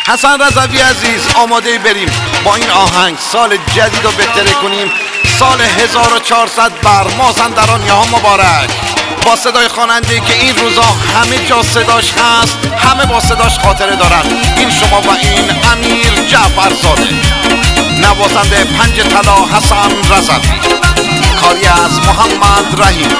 حسن رضوی عزیز آماده بریم با این آهنگ سال جدید رو بهتره کنیم. سال 1400 بر مازندرانی ها مبارک. با صدای خواننده که این روزا همه جا صداش هست، همه با صداش خاطره دارن. این شما و این امیر جعفرزاده. نوازنده پنج طلا حسن رضوی. کاری از محمد رحیم.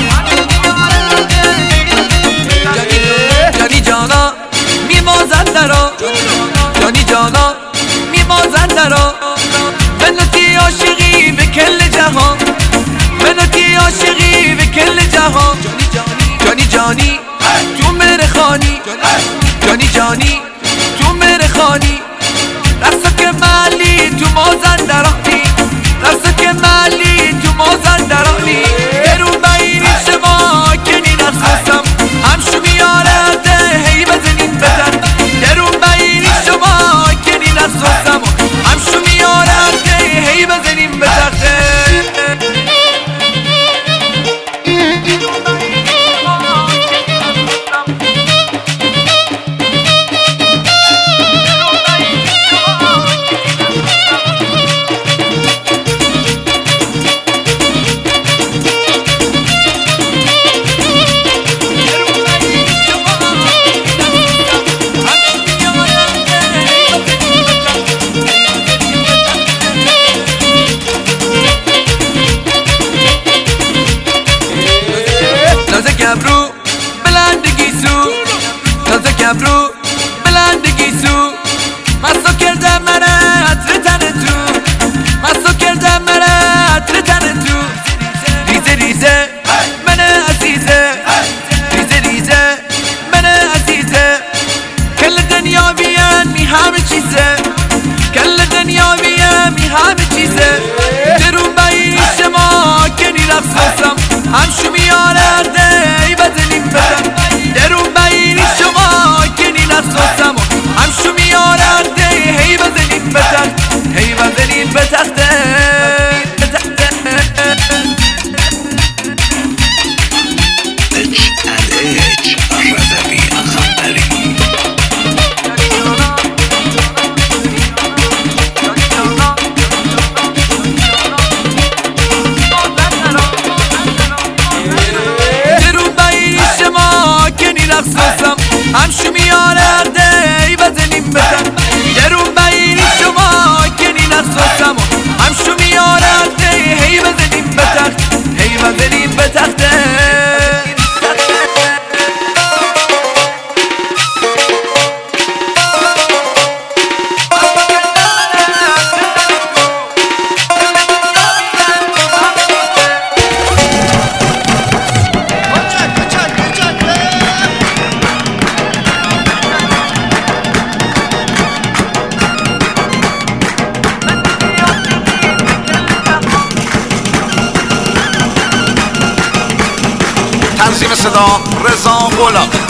جانی جانا می مازندران، جانی جانا می مازندران، منتی عاشقی به کل جهان، منتی عاشقی به کل جهان. جانی جانی تو میره خانی، جانی جانی تو میره خانی، رسو که مالی تو مازندرانی، رسو که مالی تو مازندرانی. درو بینی شما کنی نخستم همشو میاره ده هی بزنین بزن. درو بینی شما کنی نخستم همشو میاره ده هی بزنین بزن. گبرو بلندگی سو، تازه گبرو بلندگی سو، مستو کردم منه عطر تن تو، مستو کردم منه عطر تن تو. ریزه ریزه منه عزیزه، ریزه ریزه منه عزیزه، کل دنیا بیان می همه چیزه، کل دنیا بیان می همه چیزه. درو بایی شما کنی رقصم همشو میاره ده بزنیم بزن. درو بینی شما کنی نخواستم همشو میاره ده هی بزنیم بزن، هی بزنیم بتخته. همشو میاره ده بزنیم بزن. درو بینی شما کنی نخواستم همشو میاره ده هی بزنیم بزن، هی بزنیم بتخته. تنظیم صدا رضا غلام.